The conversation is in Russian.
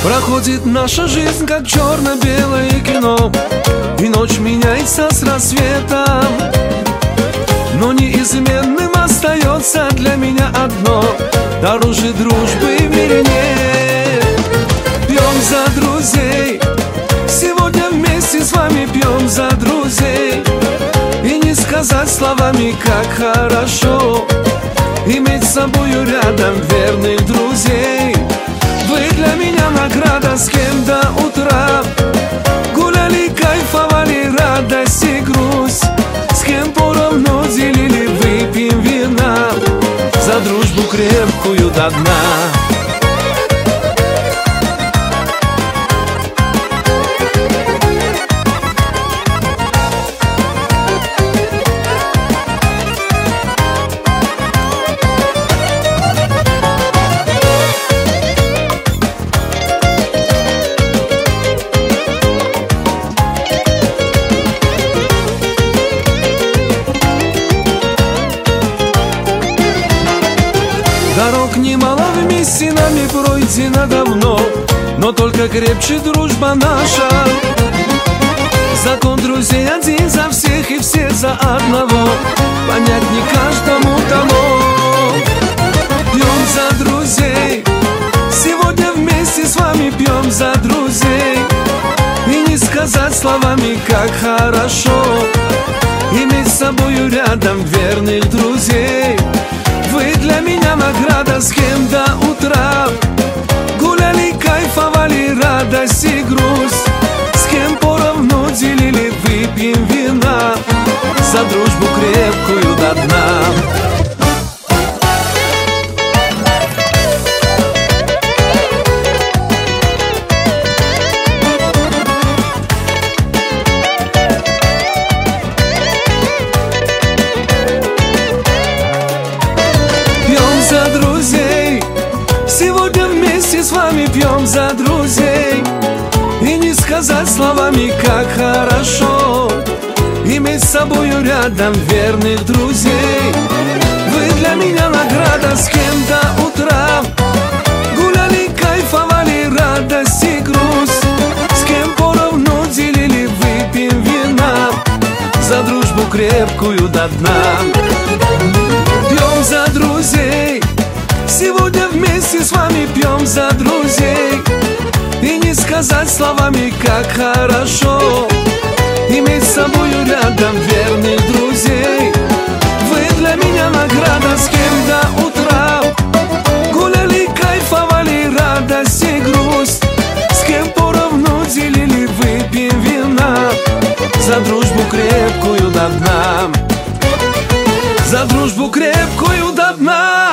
Проходит наша жизнь, как черно-белое кино, и ночь меняется с рассветом. Но неизменным остается для меня одно: дороже дружбы в мире нет. Пьем за друзей, сегодня вместе с вами пьем за друзей. И не сказать словами, как хорошо иметь с собою рядом верных друзей. Вы для меня награда, с кем до утра гуляли, кайфовали, радость и грусть, с кем поровну делили, выпьем вина за дружбу крепкую до дна. Дорог немало вместе нами пройдено давно, но только крепче дружба наша. Закон друзей один за всех и все за одного, понять не каждому дано. Пьем за друзей, сегодня вместе с вами пьем за друзей. И не сказать словами, как хорошо иметь с собою рядом верных друзей. Вы для меня награда, с кем до утра гуляли, кайфовали, радость и грусть, с кем поровну делили, выпьем вина за дружбу крепкую до дна. Сегодня вместе с вами пьем за друзей. И не сказать словами, как хорошо иметь с собою рядом верных друзей. Вы для меня награда, с кем до утра гуляли, кайфовали, радость и грусть, с кем поровну делили, выпьем вина за дружбу крепкую до дна. Пьем за друзей, сегодня вместе с вами пьем за друзей. И не сказать словами, как хорошо иметь с собою рядом верных друзей. Вы для меня награда, с кем до утра гуляли, кайфовали, радость и грусть, с кем поровну делили, выпьем вина за дружбу крепкую до дна. За дружбу крепкую до дна.